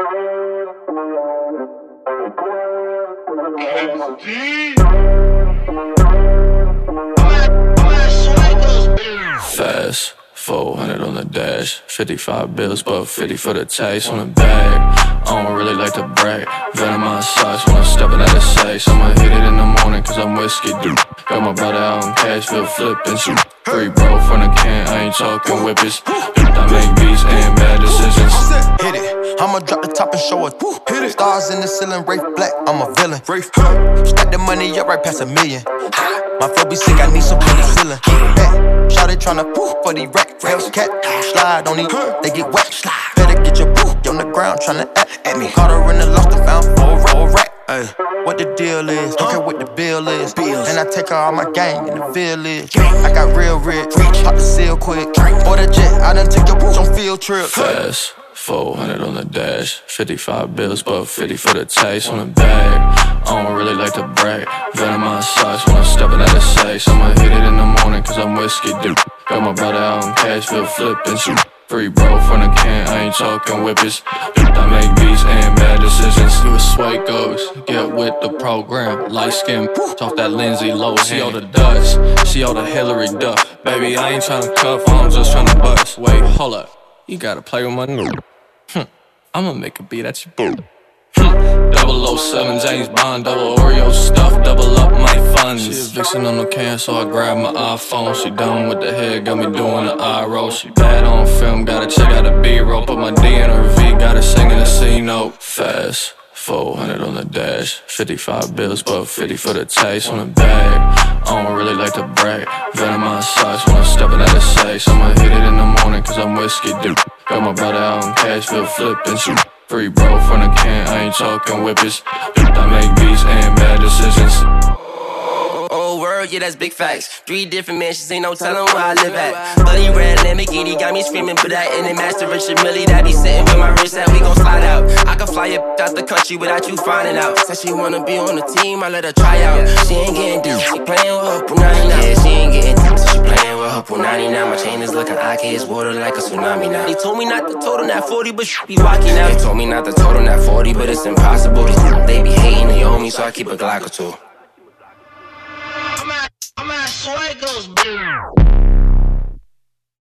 Fast, 400 on the dash, 55 bills, but 50 for the taste on the bag. I don't really like to brag. Venom my size when I'm stepping out of safe. I'ma hit it in the morning cause I'm whiskey dude. Got my brother out in Cashville flipping some free bro from the can, I ain't talking whippers. I make beats and bad decisions. Hit it, I'ma drop the top and show it. Hit it. Stars in the ceiling, Rafe Black, I'm a villain. Stack the money up right past $1 million. My flow be sick, I need some penicillin. Shawty tryna for the rack, rails cat. Slide on these, they get wet. Better get your boo on the ground tryna act at me. Caught her in the lost and found for a rack. Ay, what the deal is, don't care what the bill is. And I take her all my gang in the village. I got real rich, pop the seal quick. Order jet, I done took your boots on field trip. Fast, 400 on the dash, 55 bills, but 50 for the taste on the bag. I don't really like to brag. Venom my size when I'm stepping out of safe. I'ma hit it in the morning cause I'm whiskey dude. Got my brother out in Cashville flipping some free bro from the can, I ain't talking whippers. I make beats and bad decisions. You a sway goes, get with the program. Light skin, talk that Lindsay Lohan. See all the dust, see all the Hillary Duff. Baby, I ain't tryna cuff, I'm just tryna bust. Wait, hold up, you gotta play with my new. I'ma make a beat at your boo. 007 James Bond, double Oreo stuff, double up my funds. She a vixen on the can, so I grab my iPhone. She done with the head, got me doing the eye roll. She bad on film, gotta check out the B-roll. Put my D in her V, gotta sing in the C note. Fast, 400 on the dash, 55 bills, but 50 for the taste on the bag. I don't really like to brag. Venom my size when I'm stepping out of safe. I'ma hit it in the morning cause I'm whiskey dude. Got my brother out in Cashville flipping some free bro from the can, I ain't talking whippers. I make beats and bad decisions. Oh, word, yeah, that's big facts. 3 different mansions, ain't no telling where I live at. Bloody red Lamborghini got me screaming, put that in the Master Richard Millie. That be sitting with my wrist that we gon' slide out. I can fly you out the country without you finding out. Said she wanna be on the team, I let her try out. She ain't getting deep, she playing with her punani now. Yeah, she ain't getting deep, so she playing with her punani now. My chain is looking icy, it's water like a tsunami now. They told me not to tote on that 40, but she be wacky now. They told me not to tote on that 40, but it's impossible. They be hating, they owe me, so I keep a Glock or two. I'm at Swagos,